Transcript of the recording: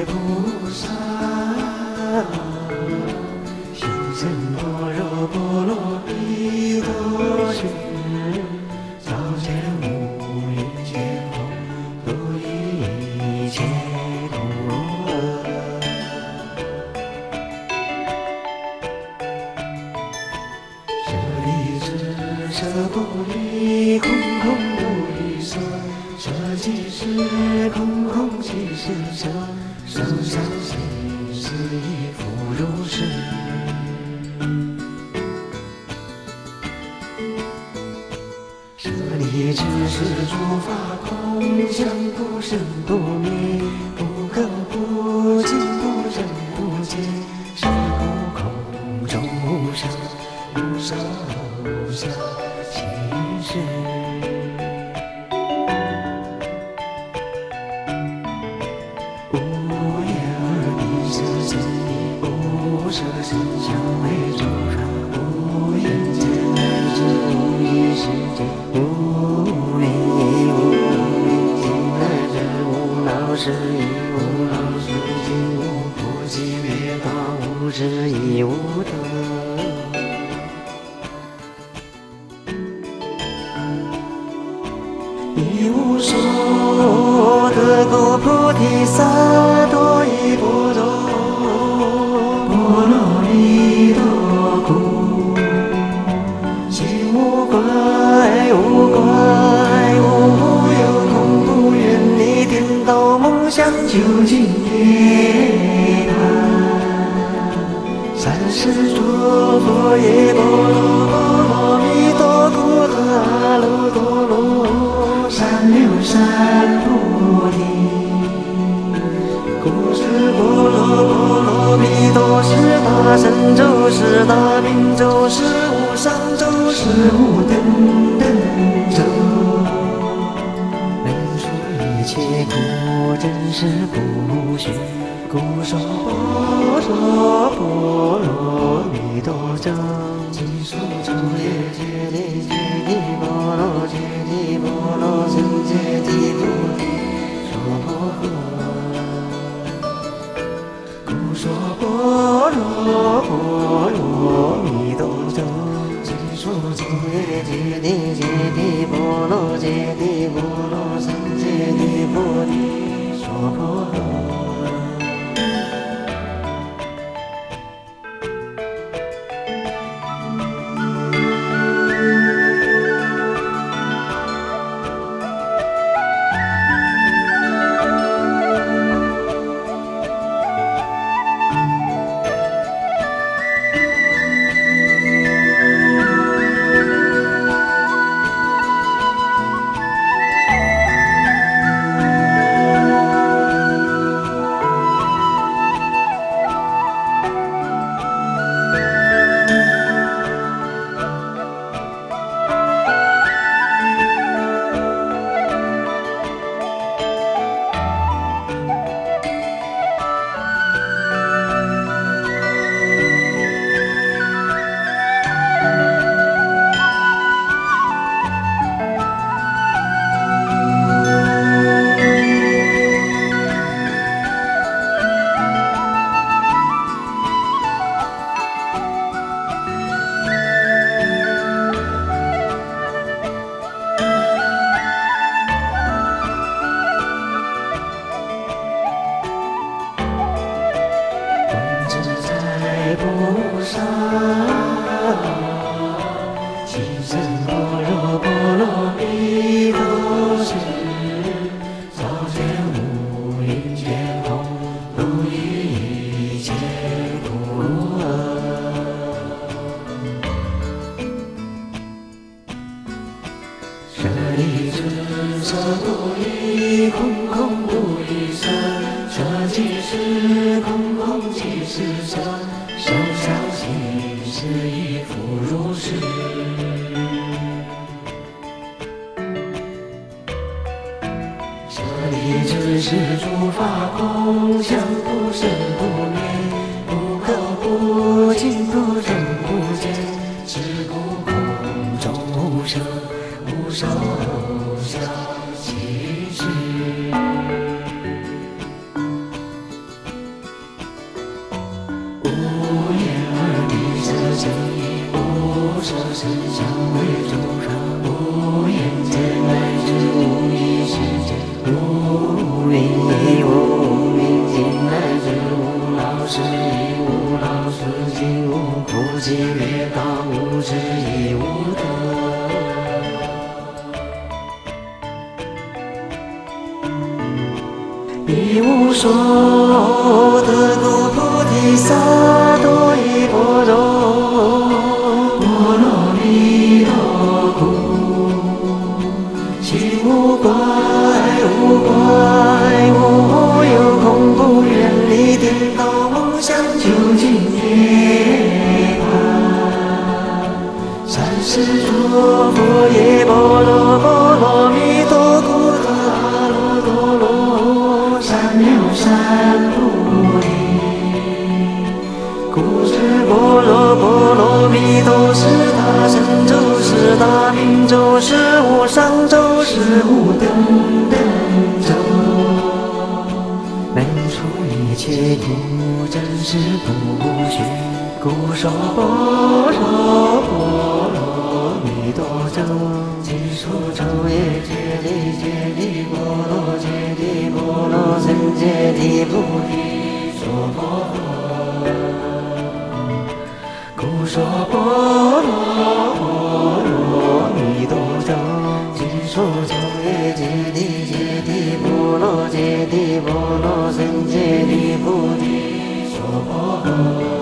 菩萨，行深般若波罗蜜多时，照见五蕴皆空，度一切苦厄。舍利子，舍不离空空无一色，舍即是空空即是色，受想行识亦复如是。舍利子，是诸法空相，不生不灭，不垢不净，不增不减，是故空中无生，无受想行识。无眼耳鼻舌身意，无色声香味触法，无眼见来知，无意识界，无念亦无明来知，无老识亦无老识尽，无苦集灭道，无智亦无得。一无所得故，菩提萨埵依般若波罗蜜多故，心无挂碍，无挂碍，无有空，不愿离颠倒梦想，究竟涅槃。三世诸佛耶波罗蜜多故，得阿耨多罗三藐三菩提。故知般若波罗蜜多是大神咒，是大明咒，是无上咒，是无等等咒，能除一切苦，真实不虚。故说般若波罗蜜多咒，即说咒也揭谛揭谛波罗揭谛波罗僧揭谛菩提说婆诃。故说般若波罗蜜多咒，即说咒也揭谛揭谛波罗揭谛波罗僧揭谛菩提说婆诃。菩萨，行深般若波罗蜜多时，照见五蕴皆空，度一切苦厄。舍利子，舍不离空空无一色，舍即是空空即是色，受想行识亦复如是。舍利子，是诸法空相，不生不灭，不垢不净，不增不减，是故空中无生，无受想行识。 舍身香为众生，无眼界乃至无意识界，无明亦无明尽乃至无老死亦无老死尽，无苦集灭道无智亦无得。一无所得故菩提萨埵依般若波罗蜜多故，心无怪无怪，无有空，不远离颠倒妄想，究竟涅槃。三世诸佛耶波罗波罗蜜多故得阿耨多罗三藐三菩提。故知般若波罗蜜多是大神咒，是大明咒，是无上咒，是无等等咒，能除一切苦，真实不虚。故说般若波罗蜜多咒，即说咒也揭谛揭谛波罗揭谛波罗僧揭谛菩提说波罗。故说般若波罗蜜多咒，即说咒也揭谛揭谛波罗揭谛波罗僧揭谛菩提说波罗。